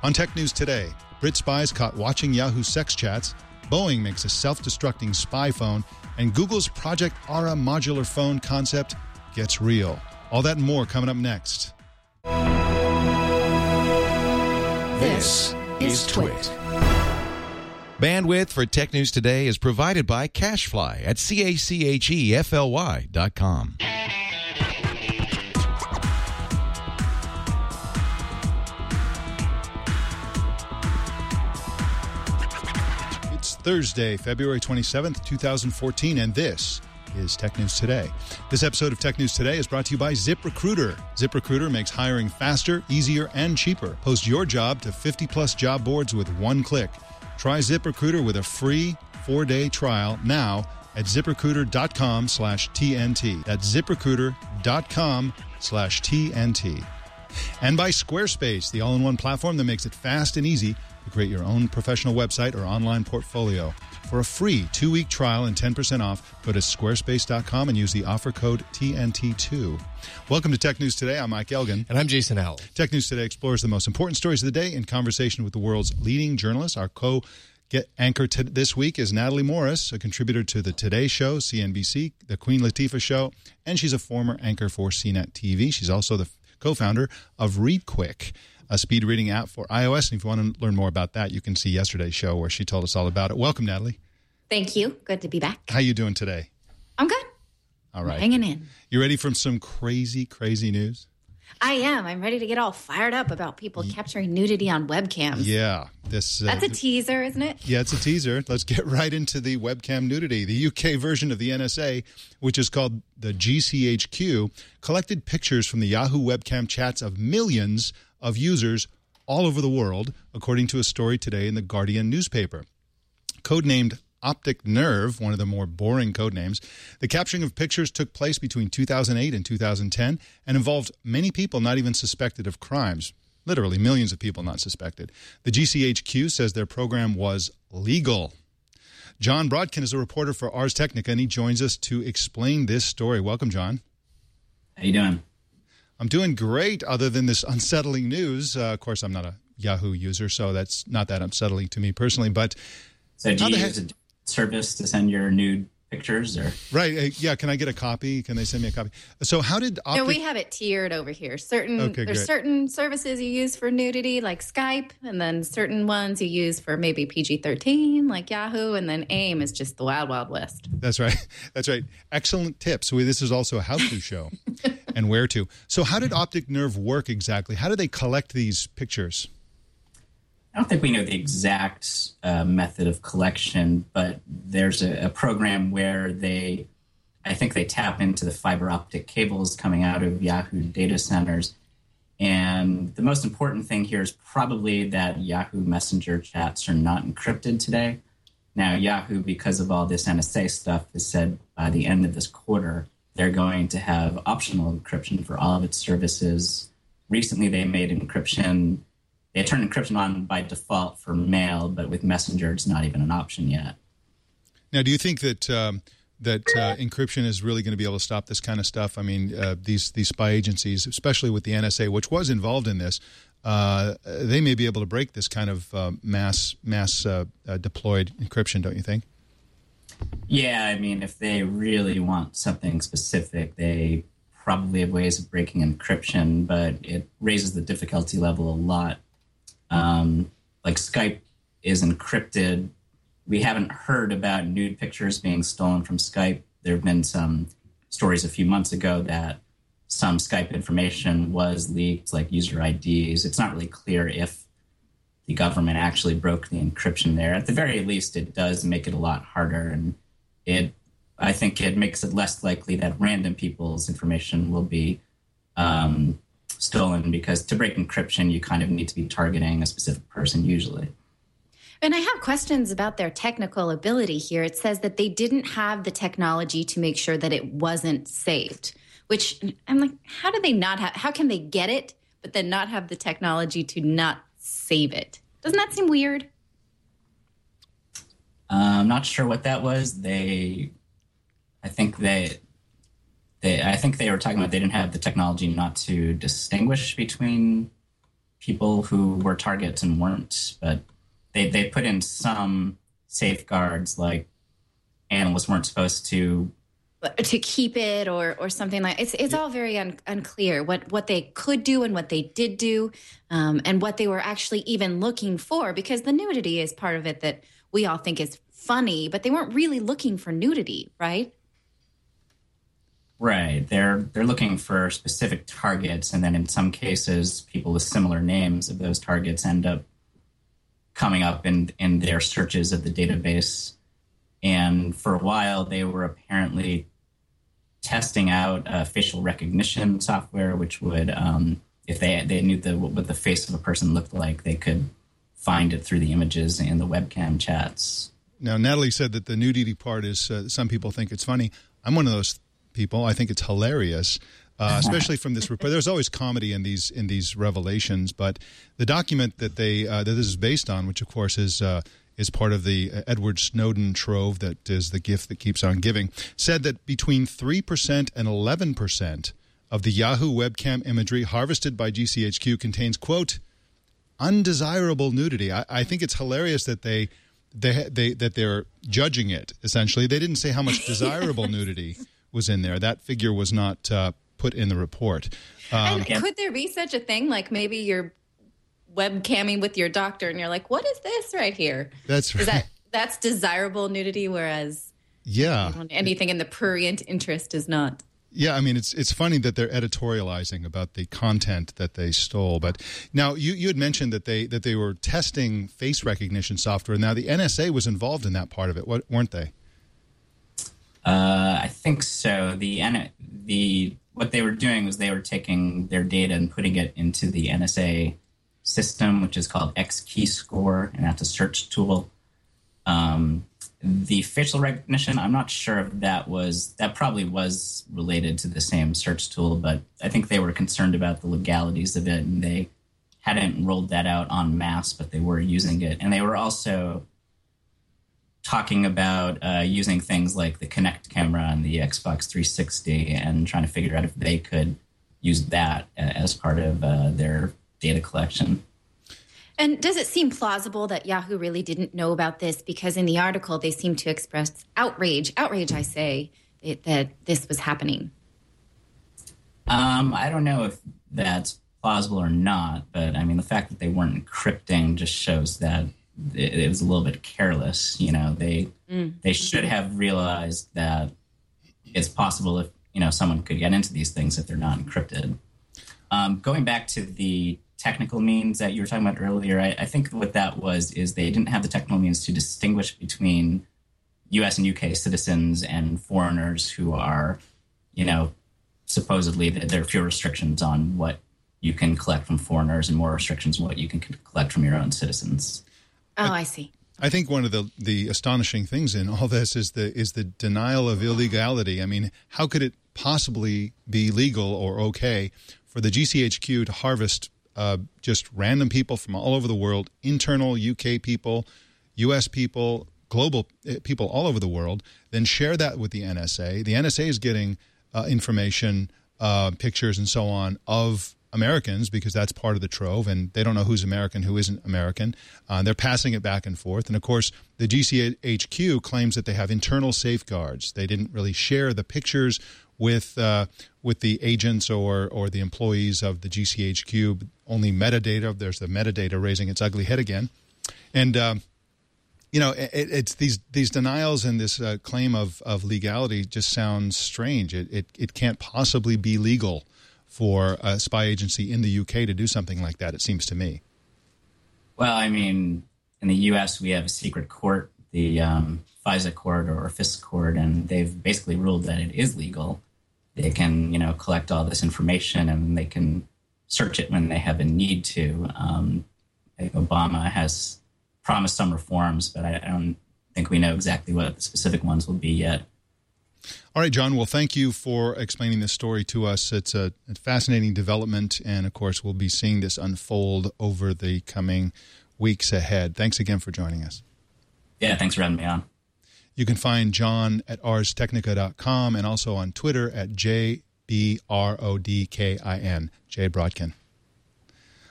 On Tech News today, Brit spies caught watching Yahoo sex chats, Boeing makes a self-destructing spy phone, and Google's Project Aura modular phone concept gets real. All that and more coming up next. This is Twit. Bandwidth for Tech News Today is provided by CacheFly at CACHEFLY.com. It's Thursday, February 27th, 2014, and this is Tech News Today. This episode of Tech News Today is brought to you by ZipRecruiter. ZipRecruiter makes hiring faster, easier, and cheaper. Post your job to 50-plus job boards with one click. Try ZipRecruiter with a free 4-day trial now at ZipRecruiter.com/TNT. That's ZipRecruiter.com/TNT. And by Squarespace, the all-in-one platform that makes it fast and easy to create your own professional website or online portfolio. For a free 2-week trial and 10% off, go to squarespace.com and use the offer code TNT2. Welcome to Tech News Today. I'm Mike Elgin. And I'm Jason Howell. Tech News Today explores the most important stories of the day in conversation with the world's leading journalists. Our anchor this week is Natalie Morris, a contributor to the Today Show, CNBC, the Queen Latifah Show, and she's a former anchor for CNET TV. She's also the co-founder of ReadQuick, a speed reading app for iOS. And if you want to learn more about that, you can see yesterday's show where she told us all about it. Welcome, Natalie. Thank you. Good to be back. How you doing today? I'm good. All right. Hanging in. You ready for some crazy, crazy news? I am. I'm ready to get all fired up about people capturing nudity on webcams. Yeah. That's a teaser, isn't it? Yeah, it's a teaser. Let's get right into the webcam nudity. The UK version of the NSA, which is called the GCHQ, collected pictures from the Yahoo webcam chats of millions of users all over the world, according to a story today in the Guardian newspaper. Codenamed Optic Nerve, one of the more boring code names, the capturing of pictures took place between 2008 and 2010 and involved many people not even suspected of crimes. Literally millions of people not suspected. The GCHQ says their program was legal. John Brodkin is a reporter for Ars Technica, and he joins us to explain this story. Welcome, John. How you doing? I'm doing great, other than this unsettling news. Of course, I'm not a Yahoo user, so that's not that unsettling to me personally. But so do you use a service to send your nude pictures? Or right, yeah. Can I get a copy? Can they send me a copy? So how did Optic... No, we have it tiered over here. There's certain services you use for nudity, like Skype, and then certain ones you use for maybe PG-13, like Yahoo, and then AIM is just the wild, wild west. That's right. That's right. Excellent tips. This is also a how-to show and where to. So how did Optic Nerve work exactly? How do they collect these pictures? I don't think we know the exact method of collection, but there's a program where I think they tap into the fiber optic cables coming out of Yahoo data centers. And the most important thing here is probably that Yahoo Messenger chats are not encrypted today. Now, Yahoo, because of all this NSA stuff, has said by the end of this quarter, they're going to have optional encryption for all of its services. Recently, they made encryption... They turned encryption on by default for mail, but with Messenger, it's not even an option yet. Now, do you think that encryption is really going to be able to stop this kind of stuff? I mean, these spy agencies, especially with the NSA, which was involved in this, they may be able to break this kind of mass deployed encryption, don't you think? Yeah, I mean, if they really want something specific, they probably have ways of breaking encryption, but it raises the difficulty level a lot. Like Skype is encrypted. We haven't heard about nude pictures being stolen from Skype. There have been some stories a few months ago that some Skype information was leaked, like user IDs. It's not really clear if the government actually broke the encryption there. At the very least, it does make it a lot harder, and I think it makes it less likely that random people's information will be stolen, because to break encryption, you kind of need to be targeting a specific person usually. And I have questions about their technical ability here. It says that they didn't have the technology to make sure that it wasn't saved, which I'm like, how can they get it, but then not have the technology to not save it? Doesn't that seem weird? I'm not sure what that was. I think they were talking about they didn't have the technology not to distinguish between people who were targets and weren't, but they put in some safeguards, like analysts weren't supposed to keep it or something like it's all very unclear what they could do and what they did do, and what they were actually even looking for, because the nudity is part of it that we all think is funny, but they weren't really looking for nudity, right? Right. They're looking for specific targets, and then in some cases, people with similar names of those targets end up coming up in their searches of the database. And for a while, they were apparently testing out facial recognition software, which would, if they knew what the face of a person looked like, they could find it through the images in the webcam chats. Now, Natalie said that the nudity part is, some people think it's funny. I'm one of those people. I think it's hilarious, especially from this report. There's always comedy in these revelations, but the document that that this is based on, which of course is part of the Edward Snowden trove that is the gift that keeps on giving, said that between 3% and 11% of the Yahoo webcam imagery harvested by GCHQ contains, quote, undesirable nudity. I think it's hilarious that they're judging it. Essentially, they didn't say how much desirable nudity was in there. That figure was not put in the report. And could there be such a thing? Like maybe you're webcamming with your doctor and you're like, what is this right here? That's right. That's desirable nudity, whereas anything in the prurient interest is not. Yeah, I mean, it's funny that they're editorializing about the content that they stole. But now you had mentioned that they were testing face recognition software. Now the NSA was involved in that part of it, weren't they? I think so. What they were doing was they were taking their data and putting it into the NSA system, which is called XKeyscore, and that's a search tool. The facial recognition, I'm not sure if that probably was related to the same search tool, but I think they were concerned about the legalities of it, and they hadn't rolled that out en masse, but they were using it. And they were also talking about using things like the Kinect camera and the Xbox 360 and trying to figure out if they could use that as part of their data collection. And does it seem plausible that Yahoo really didn't know about this? Because in the article, they seem to express outrage, I say, that this was happening. I don't know if that's plausible or not, but I mean, the fact that they weren't encrypting just shows that it was a little bit careless. You know, they should have realized that it's possible if, someone could get into these things if they're not encrypted. Going back to the technical means that you were talking about earlier, I think what that was is they didn't have the technical means to distinguish between U.S. and U.K. citizens and foreigners who are, supposedly there are fewer restrictions on what you can collect from foreigners and more restrictions on what you can collect from your own citizens. Oh, I see. I think one of the astonishing things in all this is the denial of illegality. I mean, how could it possibly be legal or okay for the GCHQ to harvest just random people from all over the world, internal UK people, US people, global people all over the world, then share that with the NSA. The NSA is getting information, pictures and so on of Americans because that's part of the trove, and they don't know who's American, who isn't American. They're passing it back and forth. And, of course, the GCHQ claims that they have internal safeguards. They didn't really share the pictures with the agents or the employees of the GCHQ, only metadata. There's the metadata raising its ugly head again. And, it's these denials and this claim of legality just sounds strange. It can't possibly be legal for a spy agency in the UK to do something like that, it seems to me. Well, I mean, in the U.S., we have a secret court, the FISA court or FISC court, and they've basically ruled that it is legal. They can, collect all this information and they can search it when they have a need to. I think Obama has promised some reforms, but I don't think we know exactly what the specific ones will be yet. All right, John, well, thank you for explaining this story to us. It's a fascinating development, and, of course, we'll be seeing this unfold over the coming weeks ahead. Thanks again for joining us. Yeah, thanks for having me on. You can find John at arstechnica.com and also on Twitter at JBRODKIN, Jay Brodkin.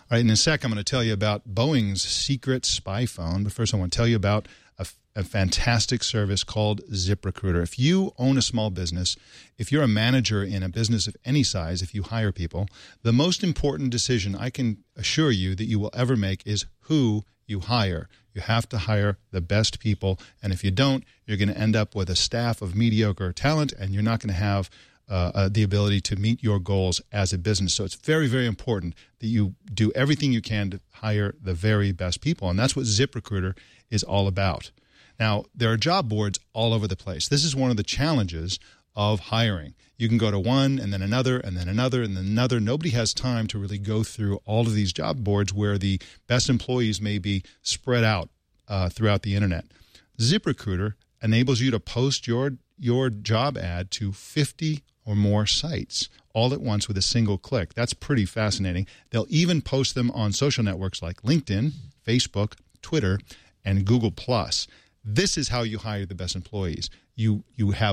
All right, in a sec, I'm going to tell you about Boeing's secret spy phone. But first, I want to tell you about a fantastic service called ZipRecruiter. If you own a small business, if you're a manager in a business of any size, if you hire people, the most important decision I can assure you that you will ever make is who you hire. You have to hire the best people, and if you don't, you're going to end up with a staff of mediocre talent, and you're not going to have the ability to meet your goals as a business. So it's very, very important that you do everything you can to hire the very best people, and that's what ZipRecruiter is all about. Now, there are job boards all over the place. This is one of the challenges of hiring. You can go to one and then another and then another and then another. Nobody has time to really go through all of these job boards where the best employees may be spread out throughout the internet. ZipRecruiter enables you to post your job ad to 50 or more sites all at once with a single click. That's pretty fascinating. They'll even post them on social networks like LinkedIn, Facebook, Twitter, and Google+. This is how you hire the best employees. You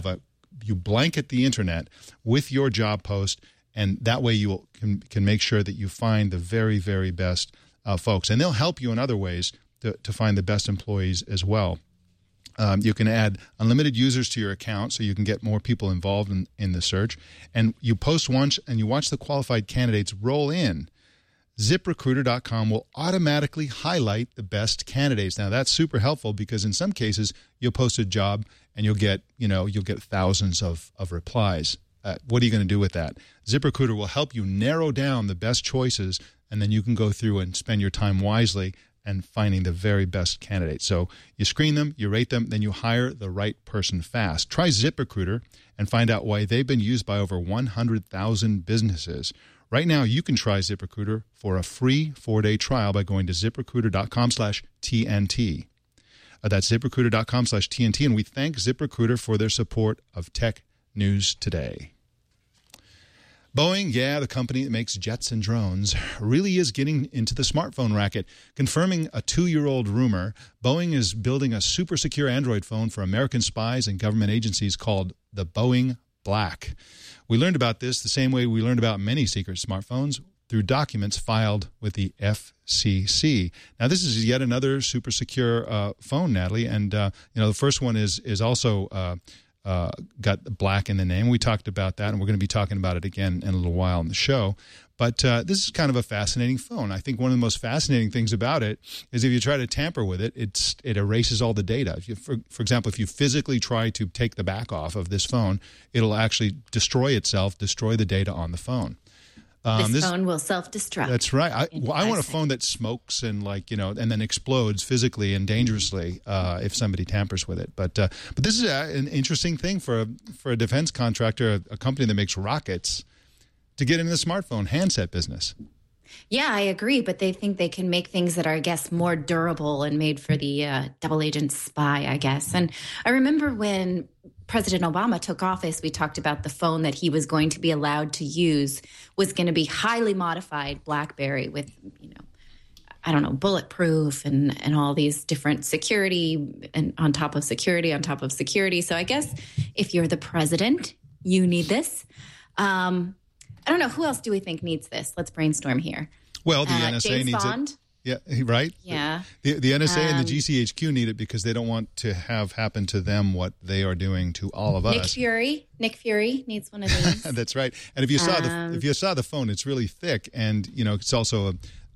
blanket the internet with your job post, and that way you can make sure that you find the very, very best folks. And they'll help you in other ways to find the best employees as well. You can add unlimited users to your account so you can get more people involved in the search. And you post once and you watch the qualified candidates roll in. ZipRecruiter.com will automatically highlight the best candidates. Now, that's super helpful because in some cases, you'll post a job and you'll get thousands of replies. What are you going to do with that? ZipRecruiter will help you narrow down the best choices, and then you can go through and spend your time wisely and finding the very best candidates. So you screen them, you rate them, then you hire the right person fast. Try ZipRecruiter and find out why they've been used by over 100,000 businesses. Right now, you can try ZipRecruiter for a free 4-day trial by going to ZipRecruiter.com/TNT. That's ZipRecruiter.com/TNT, and we thank ZipRecruiter for their support of Tech News Today. Boeing, the company that makes jets and drones, really is getting into the smartphone racket. Confirming a 2-year-old rumor, Boeing is building a super secure Android phone for American spies and government agencies called the Boeing Black. We learned about this the same way we learned about many secret smartphones, through documents filed with the FCC. Now, this is yet another super secure phone, Natalie, and the first one is also got Black in the name. We talked about that, and we're going to be talking about it again in a little while on the show. But this is kind of a fascinating phone. I think one of the most fascinating things about it is if you try to tamper with it, it erases all the data. For example, if you physically try to take the back off of this phone, it'll actually destroy itself, destroy the data on the phone. This phone will self-destruct. That's right. I want a phone that smokes and and then explodes physically and dangerously if somebody tampers with it. But this is an interesting thing for a defense contractor, a company that makes rockets, to get into the smartphone handset business. Yeah, I agree. But they think they can make things that are, I guess, more durable and made for the double agent spy, I guess. And I remember when President Obama took office, we talked about the phone that he was going to be allowed to use was going to be highly modified BlackBerry with, bulletproof and all these different security and on top of security on top of security. So I guess if you're the president, you need this. I don't know. Who else do we think needs this? Let's brainstorm here. Well, the NSA James needs Bond. it. Yeah, right? Yeah. The NSA and the GCHQ need it because they don't want to have happen to them what they are doing to all of us. Nick Fury needs one of these. That's right. And if you saw the phone, it's really thick, and it's also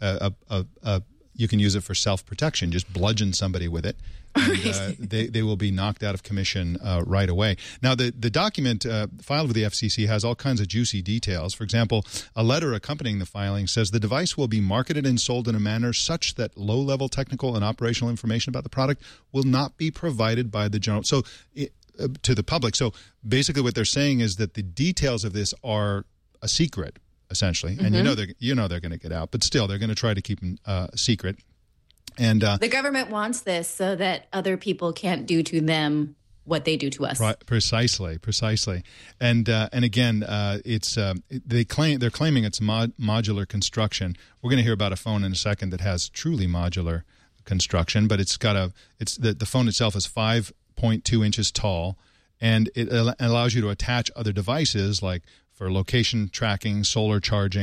you can use it for self-protection. Just bludgeon somebody with it, and they will be knocked out of commission right away. Now, the document filed with the FCC has all kinds of juicy details. For example, a letter accompanying the filing says the device will be marketed and sold in a manner such that low-level technical and operational information about the product will not be provided by the general to the public. So basically what they're saying is that the details of this are a secret, essentially, and they're going to get out, but still they're going to try to keep them secret. And the government wants this so that other people can't do to them what they do to us. Right, precisely. And again, they're claiming it's modular construction. We're going to hear about a phone in a second that has truly modular construction, but the phone itself is 5.2 inches tall, and it allows you to attach other devices like for location tracking, solar charging,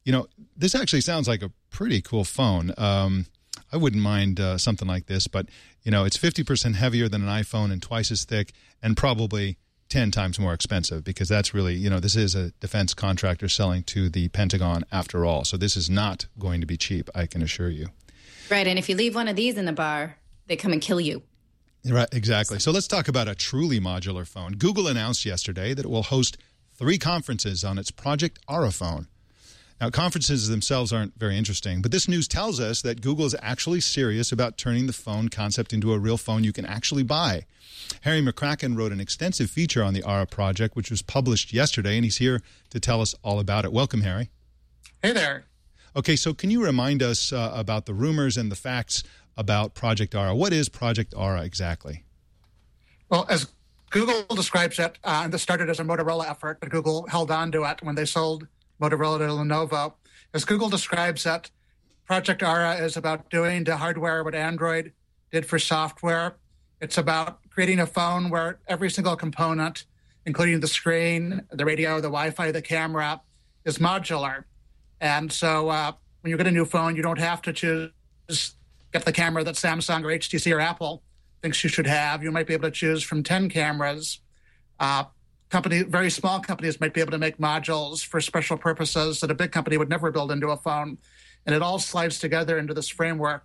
This actually sounds like a pretty cool phone. I wouldn't mind something like this, but, it's 50% heavier than an iPhone and twice as thick and probably 10 times more expensive because that's really, this is a defense contractor selling to the Pentagon after all. So this is not going to be cheap, I can assure you. Right, and if you leave one of these in the bar, they come and kill you. Right, exactly. So let's talk about a truly modular phone. Google announced yesterday that it will host 3 conferences on its Project Aura phone. Now, conferences themselves aren't very interesting, but this news tells us that Google is actually serious about turning the phone concept into a real phone you can actually buy. Harry McCracken wrote an extensive feature on the Aura project, which was published yesterday, and he's here to tell us all about it. Welcome, Harry. Hey there. Okay, so can you remind us about the rumors and the facts about Project Aura? What is Project Aura exactly? Well, as Google describes it, this started as a Motorola effort, but Google held on to it when they sold Motorola to Lenovo. As Google describes it, Project Aura is about doing to hardware what Android did for software. It's about creating a phone where every single component, including the screen, the radio, the Wi-Fi, the camera, is modular. And so when you get a new phone, you don't have to get the camera that Samsung or HTC or Apple thinks you should have. You might be able to choose from 10 cameras. Very small companies might be able to make modules for special purposes that a big company would never build into a phone. And it all slides together into this framework.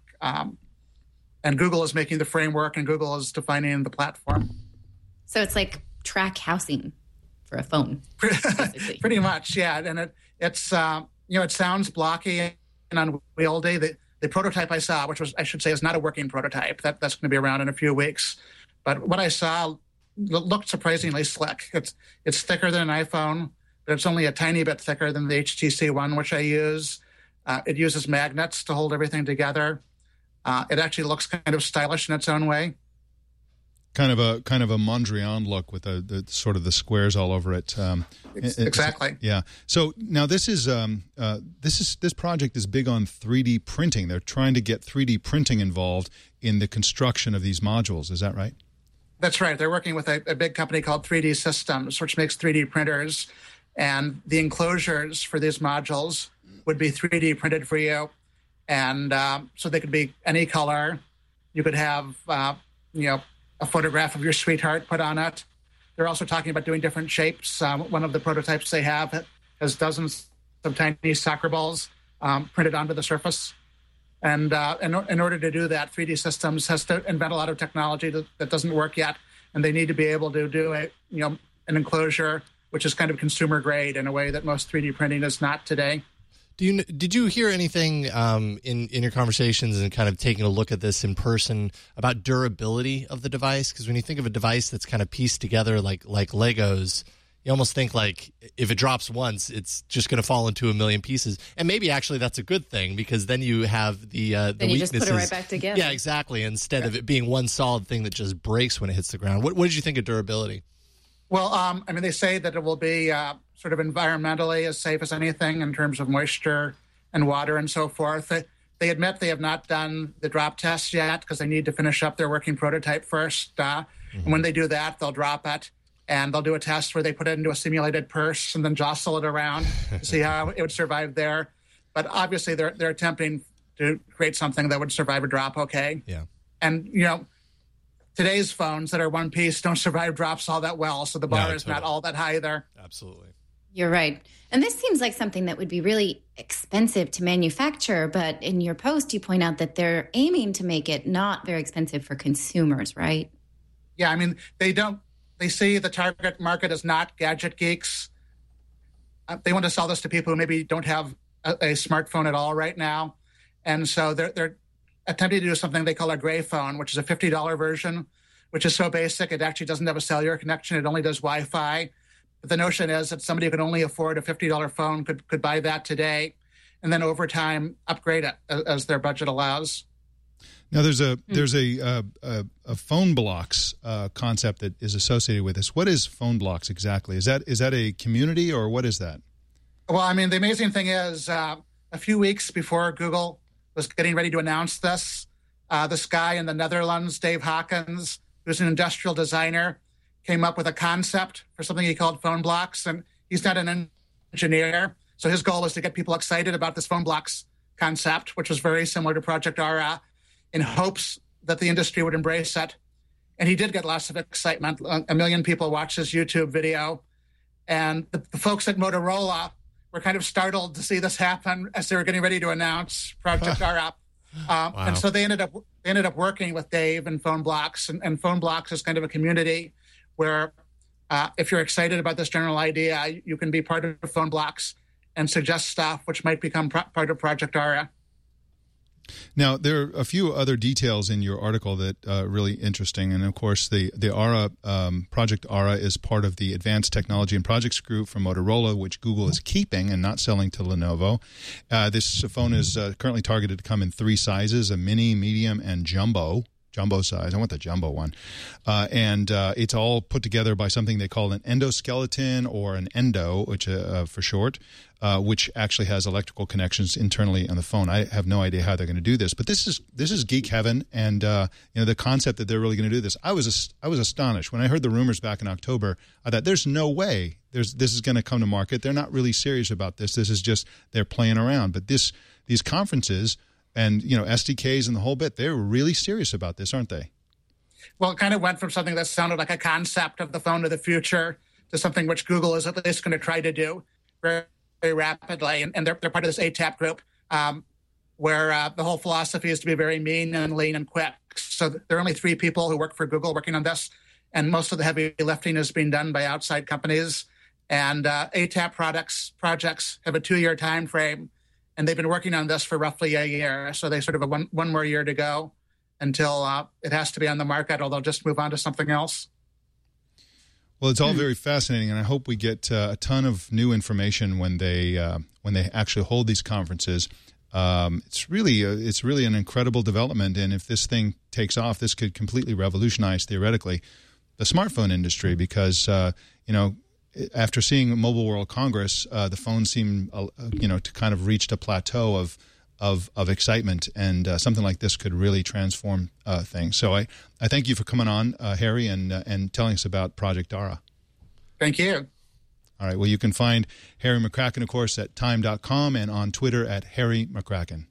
And Google is making the framework, and Google is defining the platform. So it's like track housing for a phone, basically. Pretty much, yeah. And it sounds blocky and unwieldy. The prototype I saw, which was, I should say, is not a working prototype. That's going to be around in a few weeks. But what I saw looked surprisingly slick. It's thicker than an iPhone, but it's only a tiny bit thicker than the HTC One, which I use. It uses magnets to hold everything together. It actually looks kind of stylish in its own way. Kind of a Mondrian look with the sort of the squares all over it. Exactly. Yeah. So now this project is big on 3D printing. They're trying to get 3D printing involved in the construction of these modules. Is that right? That's right. They're working with a big company called 3D Systems, which makes 3D printers, and the enclosures for these modules would be 3D printed for you, and so they could be any color. You could have a photograph of your sweetheart put on it. They're also talking about doing different shapes. One of the prototypes they have has dozens of tiny soccer balls printed onto the surface. And in order to do that, 3D Systems has to invent a lot of technology that doesn't work yet, and they need to be able to do an enclosure which is kind of consumer grade in a way that most 3D printing is not today. Did you hear anything in your conversations and kind of taking a look at this in person about durability of the device? Because when you think of a device that's kind of pieced together like Legos, you almost think like if it drops once, it's just going to fall into a million pieces. And maybe actually that's a good thing because then you have the then you weaknesses. just put it right back together. Yeah, exactly. Instead of it being one solid thing that just breaks when it hits the ground. What did you think of durability? Well, they say that it will be sort of environmentally as safe as anything in terms of moisture and water and so forth. They admit they have not done the drop tests yet because they need to finish up their working prototype first. And when they do that, they'll drop it. And they'll do a test where they put it into a simulated purse and then jostle it around to see how it would survive there. But obviously, they're attempting to create something that would survive a drop okay. Yeah. And, today's phones that are one piece don't survive drops all that well. So the bar is not all that high there. Absolutely. You're right. And this seems like something that would be really expensive to manufacture. But in your post, you point out that they're aiming to make it not very expensive for consumers, right? Yeah, they see the target market as not gadget geeks. They want to sell this to people who maybe don't have a smartphone at all right now. And so they're attempting to do something they call a gray phone, which is a $50 version, which is so basic it actually doesn't have a cellular connection. It only does Wi-Fi. But the notion is that somebody who can only afford a $50 phone could buy that today and then over time upgrade it as their budget allows. Now, there's a phone blocks concept that is associated with this. What is phone blocks exactly? Is that a community or what is that? Well, the amazing thing is a few weeks before Google was getting ready to announce this guy in the Netherlands, Dave Hawkins, who's an industrial designer, came up with a concept for something he called phone blocks. And he's not an engineer, So his goal was to get people excited about this phone blocks concept, which was very similar to Project Aura, in hopes that the industry would embrace it. And he did get lots of excitement. 1 million people watched his YouTube video. And the folks at Motorola were kind of startled to see this happen as they were getting ready to announce Project Aura. Wow. And so they ended up working with Dave and Phone Blocks. And Phone Blocks is kind of a community where if you're excited about this general idea, you can be part of Phone Blocks and suggest stuff which might become part of Project Aura. Now, there are a few other details in your article that are really interesting. And, of course, the Aura, Project Aura is part of the Advanced Technology and Projects Group from Motorola, which Google is keeping and not selling to Lenovo. This phone is currently targeted to come in 3 sizes, a mini, medium, and jumbo size. I want the jumbo one. And it's all put together by something they call an endoskeleton, or an endo, which for short, which actually has electrical connections internally on the phone. I have no idea how they're going to do this, but this is geek heaven, and the concept that they're really going to do this. I was astonished when I heard the rumors back in October. I thought, there's no way this is going to come to market. They're not really serious about this. This is just they're playing around. But these conferences and SDKs and the whole bit, they're really serious about this, aren't they? Well, it kind of went from something that sounded like a concept of the phone of the future to something which Google is at least going to try to do very, very rapidly. And they're part of this ATAP group where the whole philosophy is to be very mean and lean and quick. So there are only 3 people who work for Google working on this, and most of the heavy lifting is being done by outside companies. And ATAP projects have a 2-year time frame, and they've been working on this for roughly a year. So they sort of have one more year to go until it has to be on the market, or they'll just move on to something else. Well, it's all very fascinating, and I hope we get a ton of new information when they actually hold these conferences. It's really an incredible development, and if this thing takes off, this could completely revolutionize, theoretically, the smartphone industry, because after seeing Mobile World Congress, the phone seemed to kind of reached a plateau of excitement, and something like this could really transform things. So I thank you for coming on, Harry, and telling us about Project Aura. Thank you. All right. Well, you can find Harry McCracken, of course, at time.com and on Twitter at Harry McCracken.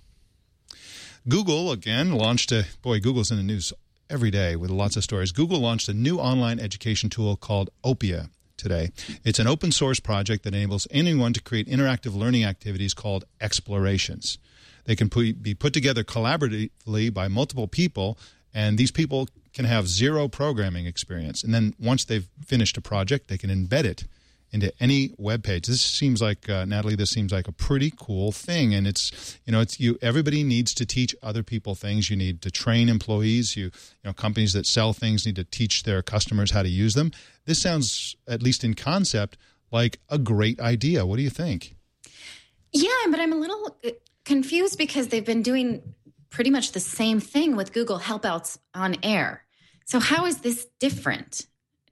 Google, again, launched Google's in the news every day with lots of stories. Google launched a new online education tool called Opia today. It's an open source project that enables anyone to create interactive learning activities called explorations. They can be put together collaboratively by multiple people, and these people can have 0 programming experience. And then once they've finished a project, they can embed it into any web page. This seems like, Natalie, this seems like a pretty cool thing. And everybody needs to teach other people things. You need to train employees. Companies that sell things need to teach their customers how to use them. This sounds, at least in concept, like a great idea. What do you think? Yeah, but I'm a little confused because they've been doing pretty much the same thing with Google Helpouts on Air. So how is this different?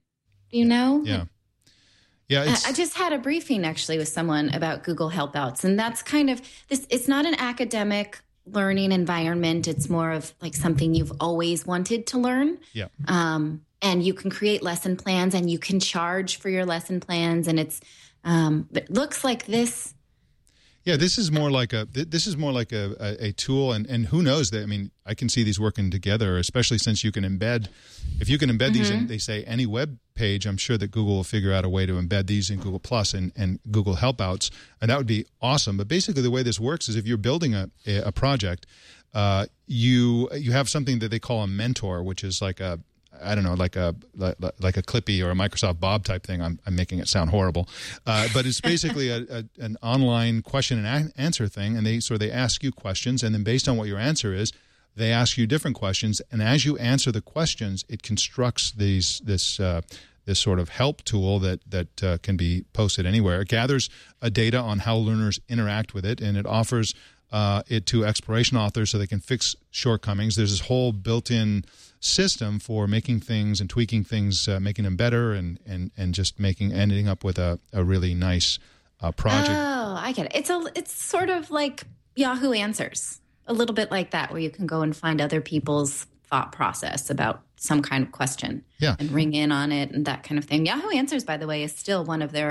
Yeah. Yeah, I just had a briefing actually with someone about Google Helpouts, and that's kind of this. It's not an academic learning environment. It's more of like something you've always wanted to learn. Yeah. And you can create lesson plans, and you can charge for your lesson plans, and it looks like this. Yeah, this is more like a tool, and who knows that? I mean, I can see these working together, especially since you can embed. If you can embed these in, they say, any web page, I'm sure that Google will figure out a way to embed these in Google Plus and Google Helpouts, and that would be awesome. But basically, the way this works is if you're building a project, you have something that they call a mentor, which is like a like a Clippy or a Microsoft Bob type thing. I'm making it sound horrible, but it's basically an online question and answer thing. And they ask you questions, and then based on what your answer is, they ask you different questions. And as you answer the questions, it constructs this sort of help tool that can be posted anywhere. It gathers data on how learners interact with it, and it offers it to exploration authors so they can fix shortcomings. There's this whole built-in system for making things and tweaking things, making them better, and just ending up with a really nice project. Oh, I get it. It's sort of like Yahoo Answers, a little bit like that, where you can go and find other people's thought process about some kind of question, and ring in on it and that kind of thing. Yahoo Answers, by the way, is still one of their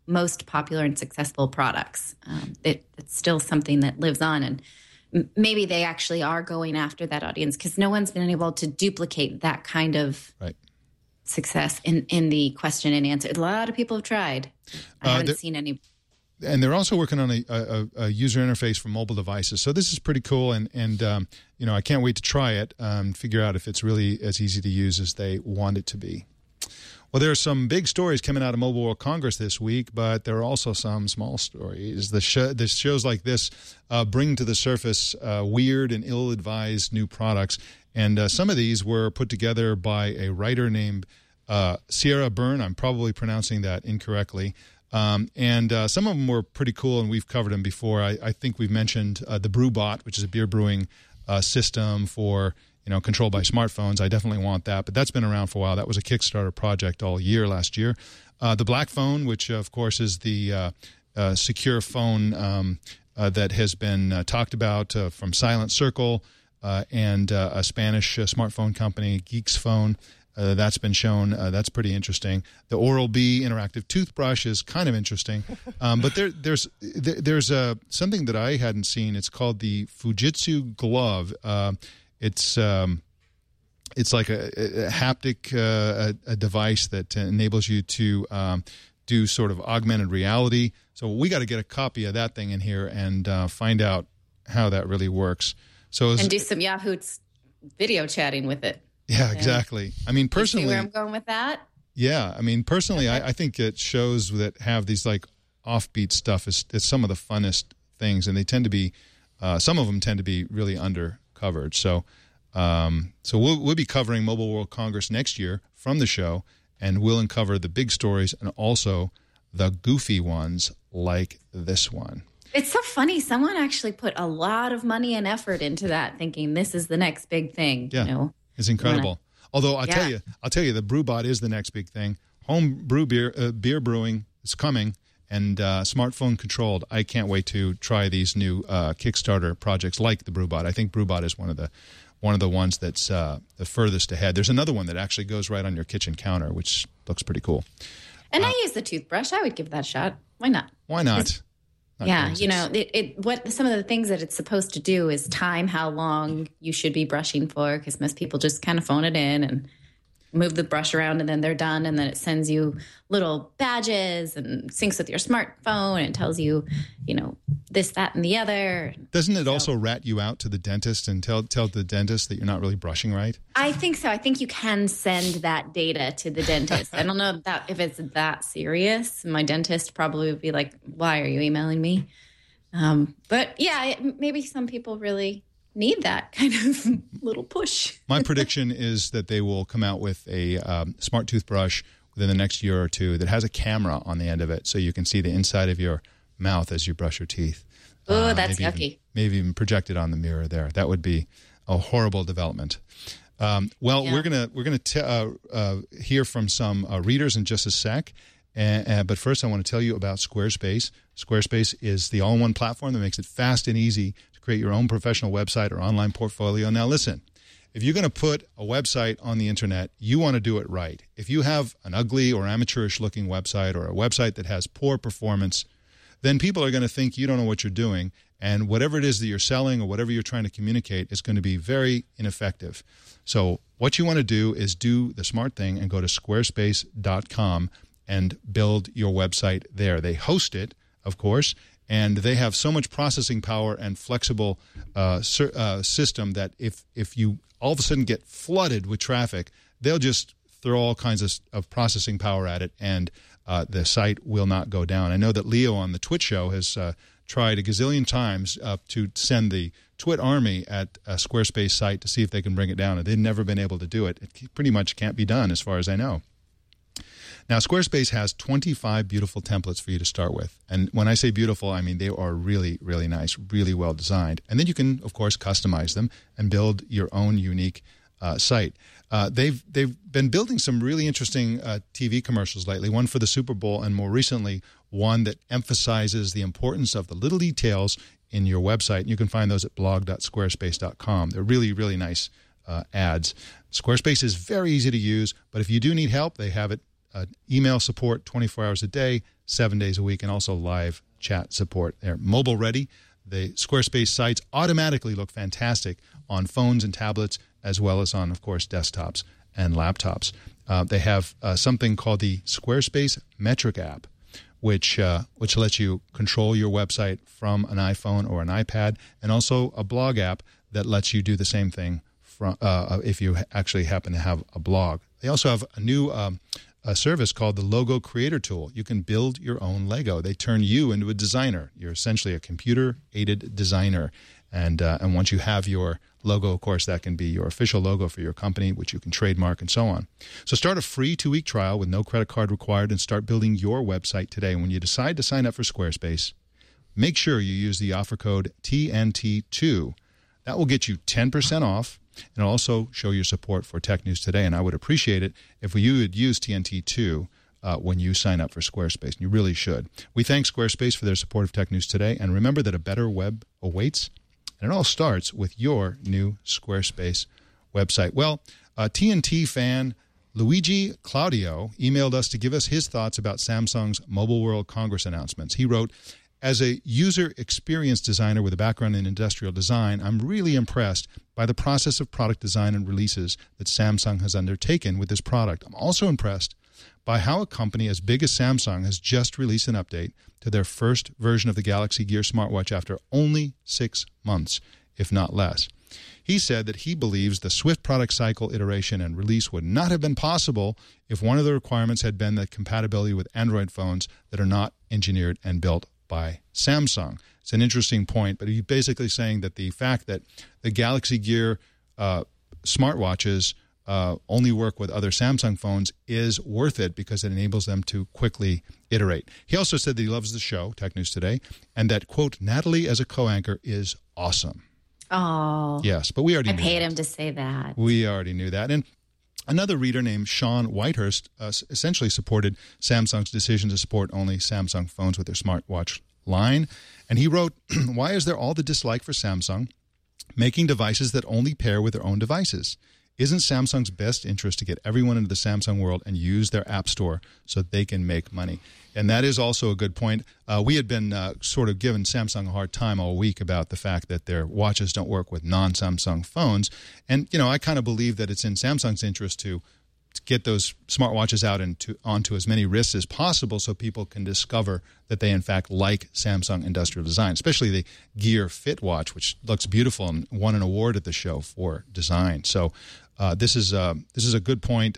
most popular and successful products. It's still something that lives on, and maybe they actually are going after that audience because no one's been able to duplicate that kind of success in the question and answer. A lot of people have tried. I haven't seen any. And they're also working on a user interface for mobile devices. So this is pretty cool, and I can't wait to try it and figure out if it's really as easy to use as they want it to be. Well, there are some big stories coming out of Mobile World Congress this week, but there are also some small stories. The shows like this bring to the surface weird and ill-advised new products, and some of these were put together by a writer named Sierra Byrne. I'm probably pronouncing that incorrectly. And some of them were pretty cool, and we've covered them before. I think we've mentioned the BrewBot, which is a beer brewing system for controlled by smartphones. I definitely want that, but that's been around for a while. That was a Kickstarter project all year last year. The Black Phone, which of course is the secure phone that has been talked about from Silent Circle and a Spanish smartphone company, Geeks Phone. That's been shown. That's pretty interesting. The Oral-B interactive toothbrush is kind of interesting. But there's something that I hadn't seen. It's called the Fujitsu Glove. It's like a haptic a device that enables you to do sort of augmented reality. So we got to get a copy of that thing in here and find out how that really works. And do some Yahoo video chatting with it. Yeah, exactly. I mean, personally, you see where I'm going with that? Yeah, I mean, personally, I think that shows that have these like offbeat stuff is some of the funnest things, and they tend to be, some of them tend to be really undercovered. So we'll be covering Mobile World Congress next year from the show, and we'll uncover the big stories and also the goofy ones like this one. It's so funny. Someone actually put a lot of money and effort into that, thinking this is the next big thing. Yeah. It's incredible. Although I'll tell you, the BrewBot is the next big thing. Home brew beer brewing is coming, and smartphone controlled. I can't wait to try these new Kickstarter projects like the BrewBot. I think BrewBot is one of the ones that's the furthest ahead. There's another one that actually goes right on your kitchen counter, which looks pretty cool. And I use the toothbrush. I would give that a shot. Why not? Why not? Yeah, what some of the things that it's supposed to do is time how long you should be brushing for, because most people just kind of phone it in and move the brush around and then they're done, and then it sends you little badges and syncs with your smartphone and tells you, this, that, and the other. Doesn't it also rat you out to the dentist and tell the dentist that you're not really brushing right? I think so. I think you can send that data to the dentist. I don't know if it's that serious. My dentist probably would be like, why are you emailing me? But yeah, maybe some people really need that kind of little push. My prediction is that they will come out with a smart toothbrush within the next year or two that has a camera on the end of it, so you can see the inside of your mouth as you brush your teeth. Oh, that's yucky. Maybe even project it on the mirror there. That would be a horrible development. We're gonna hear from some readers in just a sec. But first, I want to tell you about Squarespace. Squarespace is the all-in-one platform that makes it fast and easy to create your own professional website or online portfolio. Now, listen, if you're going to put a website on the internet, you want to do it right. If you have an ugly or amateurish-looking website or a website that has poor performance, then people are going to think you don't know what you're doing, and whatever it is that you're selling or whatever you're trying to communicate is going to be very ineffective. So what you want to do is do the smart thing and go to squarespace.com and build your website there. They host it, of course, and they have so much processing power and flexible system that if you all of a sudden get flooded with traffic, they'll just throw all kinds of processing power at it, and the site will not go down. I know that Leo on the Twit show has tried a gazillion times to send the Twit army at a Squarespace site to see if they can bring it down, and they've never been able to do it. It pretty much can't be done as far as I know. Now, Squarespace has 25 beautiful templates for you to start with. And when I say beautiful, I mean they are really, really nice, really well designed. And then you can, of course, customize them and build your own unique site. They've been building some really interesting TV commercials lately, one for the Super Bowl and more recently one that emphasizes the importance of the little details in your website. You can find those at blog.squarespace.com. They're really, really nice ads. Squarespace is very easy to use, but if you do need help, they have it email support 24 hours a day, 7 days a week, and also live chat support. They're mobile ready. The Squarespace sites automatically look fantastic on phones and tablets, as well as on, of course, desktops and laptops. They have something called the Squarespace Metric app, which lets you control your website from an iPhone or an iPad, and also a blog app that lets you do the same thing from, if you actually happen to have a blog. They also have a new a service called the Logo Creator Tool. You can build your own Lego. They turn you into a designer. You're essentially a computer-aided designer. And once you have your logo, of course, that can be your official logo for your company, which you can trademark and so on. So start a free 2-week trial with no credit card required and start building your website today. When you decide to sign up for Squarespace, make sure you use the offer code TNT2. That will get you 10% off. And it'll also show your support for Tech News Today. And I would appreciate it if you would use TNT2 when you sign up for Squarespace. And you really should. We thank Squarespace for their support of Tech News Today. And remember that a better web awaits. And it all starts with your new Squarespace website. Well, TNT fan Luigi Claudio emailed us to give us his thoughts about Samsung's Mobile World Congress announcements. He wrote, "As a user experience designer with a background in industrial design, I'm really impressed by the process of product design and releases that Samsung has undertaken with this product. I'm also impressed by how a company as big as Samsung has just released an update to their first version of the Galaxy Gear smartwatch after only 6 months, if not less." He said that he believes the swift product cycle, iteration, and release would not have been possible if one of the requirements had been the compatibility with Android phones that are not engineered and built by Samsung. It's an interesting point, but he's basically saying that the fact that the Galaxy Gear smartwatches only work with other Samsung phones is worth it because it enables them to quickly iterate. He also said that he loves the show, Tech News Today, and that, quote, Natalie as a co-anchor is awesome. Oh. Yes, but we already knew paid that. him to say that. We already knew that. And another reader named Sean Whitehurst essentially supported Samsung's decision to support only Samsung phones with their smartwatch line. And he wrote, "Why is there all the dislike for Samsung making devices that only pair with their own devices? Isn't Samsung's best interest to get everyone into the Samsung world and use their app store so they can make money?" And that is also a good point. We had been sort of giving Samsung a hard time all week about the fact that their watches don't work with non-Samsung phones. And, you know, I kind of believe that it's in Samsung's interest to get those smartwatches out and onto as many wrists as possible so people can discover that they, in fact, like Samsung industrial design, especially the Gear Fit watch, which looks beautiful and won an award at the show for design. So this is a good point.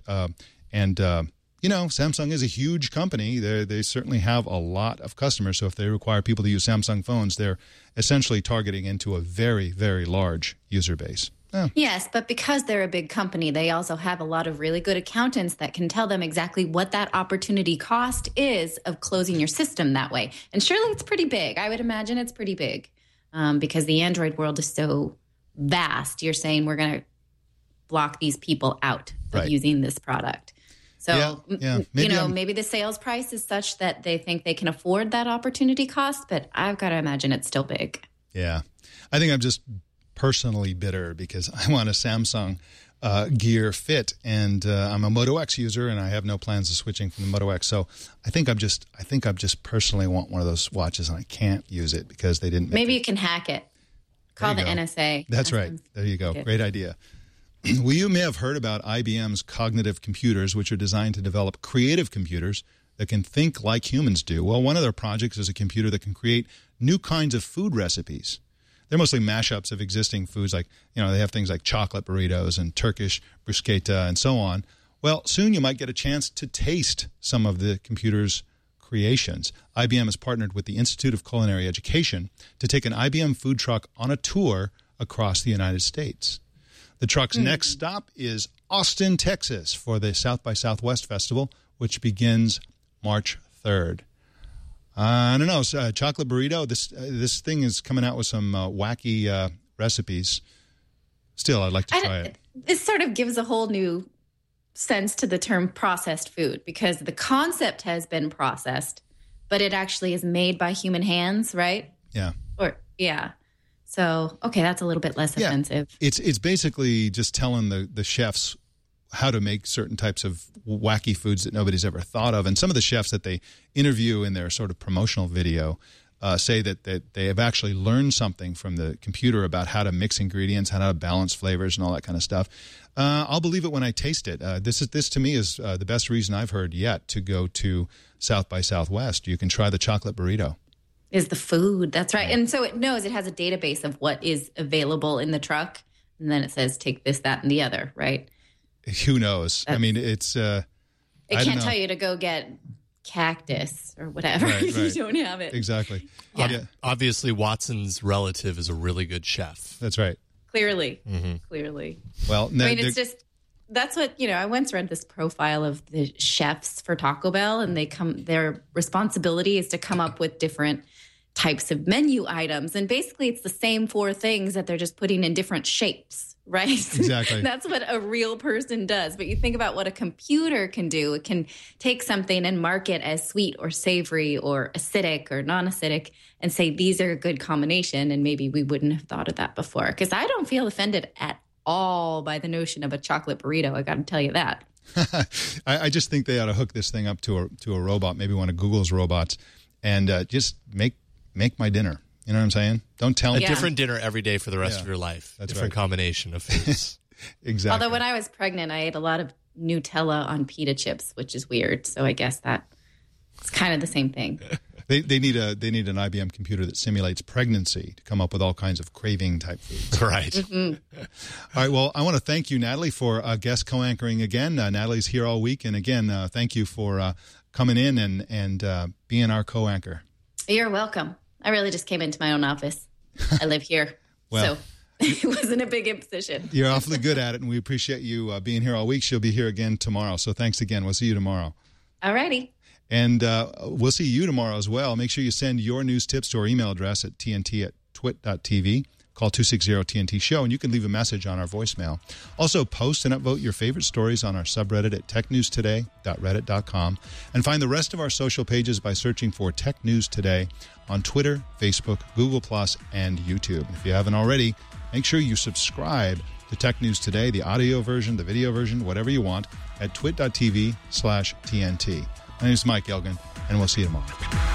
You know, Samsung is a huge company. They certainly have a lot of customers. So if they require people to use Samsung phones, they're essentially targeting into a very, very large user base. Yeah. Yes, but because they're a big company, they also have a lot of really good accountants that can tell them exactly what that opportunity cost is of closing your system that way. And surely it's pretty big. I would imagine it's pretty big because the Android world is so vast. You're saying we're going to block these people out of using this product. So, maybe the sales price is such that they think they can afford that opportunity cost, but I've got to imagine it's still big. Yeah. I think I'm just personally bitter because I want a Samsung Gear Fit, and I'm a Moto X user, and I have no plans of switching from the Moto X. So I think I'm just personally want one of those watches, and I can't use it because they didn't. Maybe you can hack it. Call the NSA. That's right. There you go. Great idea. Well, you may have heard about IBM's cognitive computers, which are designed to develop creative computers that can think like humans do. Well, one of their projects is a computer that can create new kinds of food recipes. They're mostly mashups of existing foods, like, you know, they have things like chocolate burritos and Turkish bruschetta and so on. Well, soon you might get a chance to taste some of the computer's creations. IBM has partnered with the Institute of Culinary Education to take an IBM food truck on a tour across the United States. The truck's next stop is Austin, Texas, for the South by Southwest Festival, which begins March 3rd. I don't know, chocolate burrito. This thing is coming out with some wacky recipes. Still, I'd like to try it. This sort of gives a whole new sense to the term processed food because the concept has been processed, but it actually is made by human hands, right? Yeah. So, okay, that's a little bit less offensive. It's basically just telling the chefs how to make certain types of wacky foods that nobody's ever thought of. And some of the chefs that they interview in their sort of promotional video say that they have actually learned something from the computer about how to mix ingredients, how to balance flavors, and all that kind of stuff. I'll believe it when I taste it. This to me is the best reason I've heard yet to go to South by Southwest. You can try the chocolate burrito. Is the food. That's right. And so it knows, it has a database of what is available in the truck. And then it says, take this, that, and the other, right? Who knows? I mean, it's... it can't tell you to go get cactus or whatever if you don't have it. Exactly. Yeah. Obviously, Watson's relative is a really good chef. That's right. Clearly. Clearly. Well, I mean, it's just... That's what, I once read this profile of the chefs for Taco Bell, and their responsibility is to come up with different types of menu items. And basically it's the same 4 things that they're just putting in different shapes, right? Exactly. That's what a real person does. But you think about what a computer can do. It can take something and mark it as sweet or savory or acidic or non-acidic and say, these are a good combination. And maybe we wouldn't have thought of that before. Because I don't feel offended at all by the notion of a chocolate burrito. I got to tell you that. I just think they ought to hook this thing up to a robot, maybe one of Google's robots, and just make my dinner. You know what I'm saying? Don't tell me. A different dinner every day for the rest of your life. That's different combination of foods. Exactly. Although when I was pregnant, I ate a lot of Nutella on pita chips, which is weird. So I guess that it's kind of the same thing. They need an IBM computer that simulates pregnancy to come up with all kinds of craving type foods. Right. Mm-hmm. All right. Well, I want to thank you, Natalie, for guest co-anchoring again. Natalie's here all week, and again, thank you for coming in and being our co-anchor. You're welcome. I really just came into my own office. I live here, Well, so it wasn't a big imposition. You're awfully good at it, and we appreciate you being here all week. She'll be here again tomorrow, so thanks again. We'll see you tomorrow. All righty. And we'll see you tomorrow as well. Make sure you send your news tips to our email address at tnt@twit.tv. Call 260-TNT-SHOW, and you can leave a message on our voicemail. Also, post and upvote your favorite stories on our subreddit at technewstoday.reddit.com. And find the rest of our social pages by searching for Tech News Today on Twitter, Facebook, Google+, and YouTube. If you haven't already, make sure you subscribe to Tech News Today, the audio version, the video version, whatever you want, at twit.tv/TNT. My name is Mike Elgin, and we'll see you tomorrow.